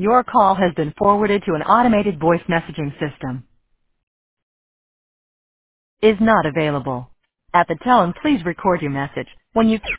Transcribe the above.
Your call has been forwarded to an automated voice messaging system. Is not available. At the tone, please record your message. When you